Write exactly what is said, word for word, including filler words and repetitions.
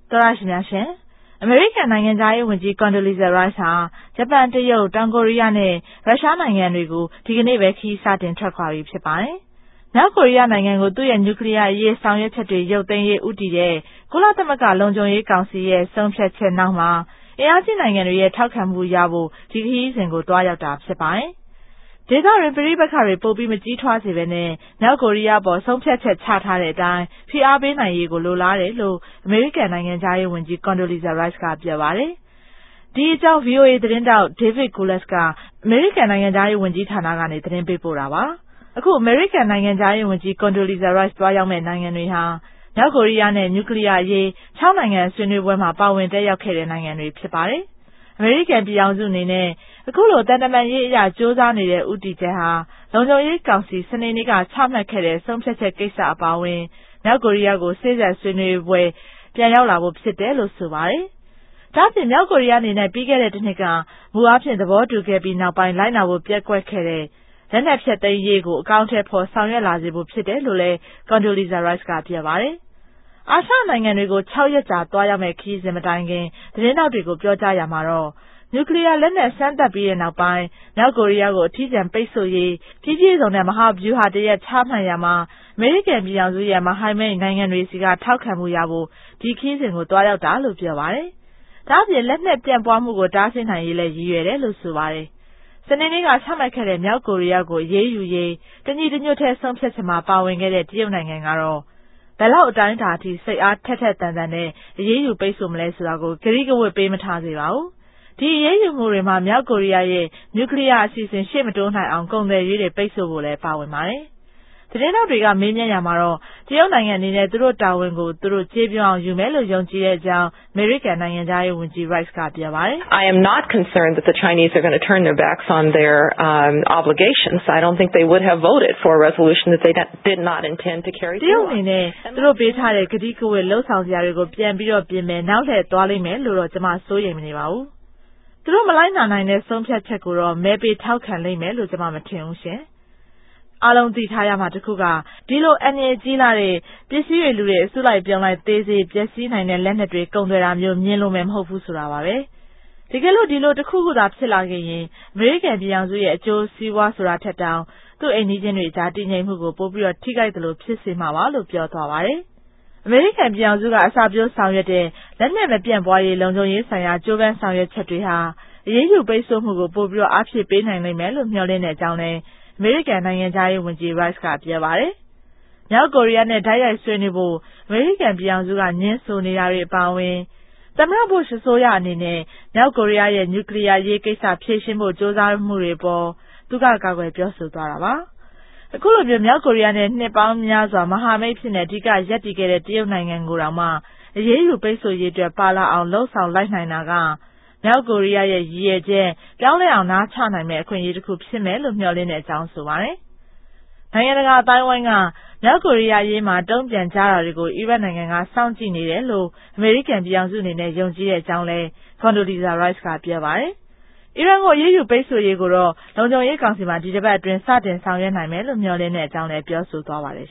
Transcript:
တော်ရရှိများရှင်အမေရိကန်နိုင်ငံသားရေးဝန်ကြီး Condoleezza Rice ဟာဂျပန်တရုတ်တောင်ကိုရီးယားနဲ့ရုရှားနိုင်ငံတွေကိုဒီကနေ့ပဲခီးစတင်ထွက်ခွာပြီဖြစ်ပါတယ်။မြောက်ကိုရီးယားနိုင်ငံကိုသူ့ရဲ့နျူကလ িয়ার အရေးဆောင်ရွက်ချက်တွေရုပ်သိမ်းရေးဦးတည်တဲ့ကုလသမဂ္ဂလုံခြုံရေးကောင်စီရဲ့ဆုံးဖြတ်ချက်နောက်မှာအင်အားကြီးနိုင်ငံတွေရဲ့ထောက်ခံမှုရဖို့ဒီခရီးစဉ်ကိုတွားရောက်တာဖြစ်ပါတယ်။ဒေသတွင်ပြည်ပခါတွေပိုပြီးမကြီးထွားစေဘဲနဲ့မြောက်ကိုရီးယားပေါ်ဆုံးဖြတ်ချက်ချထားတဲ့အတိုင်းဖိအားပေးနိုင်ရေးကိုလိုလားတယ်လို့အမေရိကန်နိုင်ငံသားရေးဝန်ကြီး Condoleezza Rice ကပြောပါတယ်။ဒီအကြောင်း ဗွီအိုအေ သတင်းတောက် David Gulas ကအမေရိကန်နိုင်ငံသားရေးဝန်ကြီးဌာနကနေသတင်းပေးပို့တာပါ။အခုအမေရိကန်နိုင်ငံသားရေးဝန်ကြီး Condoleezza Rice တွားရောက်မဲ့နိုင်ငံတွေဟာမြောက်ကိုရီးယားနဲ့နျူကလ িয়ার အရေး၆နိုင်ငံဆွေးနွေးပွဲမှာပါဝင်တက်ရောက်ခဲ့တဲ့နိုင်ငံတွေဖြစ်ပါတယ်။အမေရိကန်ပြည်ထောင်စုအနေနဲ့အခုလိုတန်တမာရေးအရာစ조사နေတဲ့ဦးတည်ချက်ဟာလုံခြုံရေးကောင်စီစနေနေ့ကချမှတ်ခဲ့တဲ့ဆုံးဖြတ်ချက်ကိစ္စအပါအဝင်မြောက်ကိုရီးယားကိုစေ့စပ်ဆွေးနွေးပွဲပြန်ရောက်လာဖို့ဖြစ်တယ်လို့ဆိုပါတယ်။ဒါ့အပြင်မြောက်ကိုရီးယားအနေနဲ့ပြီးခဲ့တဲ့တစ်နှစ်ကမူအားဖြင့်သဘောတူခဲ့ပြီးနောက်ပိုင်းလိုက်နာဖို့ပြက်ကွက်ခဲ့တဲ့လက်နက်ဖြတ်သိမ်းရေးကိုအကောင့်ထဲပေါ်ဆောင်ရွက်လာစေဖို့ဖြစ်တယ်လို့လည်း Condoleezza Rice ကပြောပါတယ်။အာရှနိုင်ငံတွေကို၆ရက်ကြာတွားရောက်မဲ့ခရီးစဉ်မတိုင်ခင်သတင်းတောက်တွေကိုပြောကြားရမှာတော့နျူကလ িয়ার လက်နက်စမ်းသပ်ပြီးတဲ့နောက်ပိုင်းမြောက်ကိုရီးယားကိုအထီးကျန်ပိတ်ဆို့ရေးကြီးကြီးဆုံးတဲ့မဟာဗျူဟာတရက်ချမှတ်ရမှာအမေရိကန်ပြည်ထောင်စုရဲ့မဟာမိတ်နိုင်ငံတွေစီကထောက်ခံမှုရဖို့ဒီခရီးစဉ်ကိုတွားရောက်တာလို့ပြောပါတယ်။ဒါ့အပြင်လက်နက်ပြန့်ပွားမှုကိုတားဆီးနိုင်ရေးလည်းရည်ရွယ်တယ်လို့ဆိုပါတယ်။စနေနေ့ကချမှတ်ခဲ့တဲ့မြောက်ကိုရီးယားကိုအရေးယူရေးတညီတညွတ်ထဲဆုံးဖြတ်ချက်မှာပါဝင်ခဲ့တဲ့တရုတ်နိုင်ငံကတော့ဘယ်လောက်အတိုင်းအတာအထိစိတ်အားထက်ထက်သန်သန်နဲ့အရေးယူပိတ်ဆို့မလဲဆိုတာကိုဂရိကဝတ်ပေးမထားစေပါဘူး။ဒီအရေးယူမှုတွေမှာမြောက်ကိုရီးယားရဲ့နျူကလ িয়ার အစီအစဉ်ရှေ့မတိုးနိုင်အောင်ကုန်သွယ်ရေးတွေပိတ်ဆို့ဖို့လည်းပါဝင်ပါတယ်။သတင်းတောက်တွေကမေးမြန်းရမှာတော့တရုတ်နိုင်ငံအနေနဲ့သူတို့တာဝန်ကိုသူတို့ကျေးပြောအောင်ယူမယ်လို့ယုံကြည်တဲ့အကြောင်းအမေရိကန်နိုင်ငံသားရေးဝန်ကြီး Rice ကပြောပါတယ်။ I am not concerned that the Chinese are going to turn their backs on their um, obligations. I don't think they would have voted for a resolution that they did not intend to carry through. တရုတ်အနေနဲ့သူတို့ပေးထားတဲ့ကတိကဝတ်လှုပ်ဆောင်စရာတွေကိုပြန်ပြီးတော့ပြင်မယ်နောက်လှည့်သွားလိမ့်မယ်လို့တော့ကျွန်မစိုးရိမ်မနေပါဘူး။သူတို့မလိုက်နာနိုင်တဲ့ဆုံးဖြတ်ချက်ကိုတော့မဲပေးထောက်ခံလိမ့်မယ်လို့ကျွန်မမထင်ဘူးရှင်။အားလုံးသိထားရမှာတခုကဒီလိုအန္တရာယ်ကြီးလာတဲ့ပစ္စည်းတွေလူတွေအစုလိုက်ပြောင်းလိုက်သေးစေပျက်စီးနိုင်တဲ့လက်နက်တွေကုန်သွယ်တာမျိုးမြင်လို့မယ်မဟုတ်ဘူးဆိုတာပါပဲ။တကယ်လို့ဒီလိုတစ်ခုခုသာဖြစ်လာခဲ့ရင်အမေရိကန်ပြည်ထောင်စုရဲ့အကျိုးစီးပွားဆိုတာထက်တောင်သူ့အိမ်နီးချင်းတွေကြားတည်ငြိမ်မှုကိုပိုပြီးတော့ထိခိုက်တယ်လို့ဖြစ်စေမှာပါလို့ပြောသွားပါတယ်။အမေရိကန်ပြည်ထောင်စုကအစာပြိုးဆောင်ရွက်တဲ့လက်နက်မပြန့်ပွားရေးလုံခြုံရေးဆိုင်ရာကြိုးပမ်းဆောင်ရွက်ချက်တွေဟာအရေးယူပိတ်ဆို့မှုကိုပိုပြီးတော့အားဖြည့်ပေးနိုင်လိမ့်မယ်လို့မျှော်လင့်တဲ့အကြောင်းလည်းအမေရိကန်နိုင်ငံသားရေးဝန်ကြီး Rice ကပြောပါတယ်။မြောက်ကိုရီးယားနဲ့တိုက်ရိုက်ဆွေးနွေးဖို့အမေရိကန်ပြည်ထောင်စုကညှင်းဆိုနေတာတွေအပါအဝင်သမ္မတဘုရှ်အစိုးရအနေနဲ့မြောက်ကိုရီးယားရဲ့နျူကလ িয়ার ရေးကိစ္စဖြေရှင်းဖို့ကြိုးစားမှုတွေပေါ်သူကကာကွယ်ပြောဆိုသွားတာပါ။အခုလိုမျိုးမြောက်ကိုရီးယားနဲ့နှစ်ပေါင်းများစွာမဟာမိတ်ဖြစ်နေအဓိကရပ်တည်ခဲ့တဲ့တရုတ်နိုင်ငံကိုတောင်မှအရေးယူပိတ်ဆို့ရေးအတွက်ပါလာအောင်လှုံ့ဆော်လိုက်နိုင်တာကမြောက်ကိုရီးယားရဲ့ရည်ရွယ်ချက်ပြောင်းလဲအောင်နားချနိုင်မယ့်အခွင့်အရေးတစ်ခုဖြစ်မယ်လို့မျှော်လင့်တဲ့အကြောင်းဆိုပါတယ်။နိုင်ငံတကာအတိုင်းအဝိုင်းကမြောက်ကိုရီးယားအရေးမှာတုံ့ပြန်ကြတာတွေကိုအီရတ်နိုင်ငံကစောင့်ကြည့်နေတယ်လို့အမေရိကန်ပြည်ထောင်စုအနေနဲ့ယုံကြည်တဲ့အကြောင်းလည်း Condoleezza Rice ကပြောပါတယ်။အီရန်ကိုအရေးယူပိတ်ဆို့ရေးကိုတော့လုံခြုံရေးကောင်စီမှာဒီတစ်ပတ်အတွင်းစတင်ဆောင်ရွက်နိုင်မယ်လို့မျှော်လင့်တဲ့အကြောင်းလည်းပြောဆိုသွားပါတယ်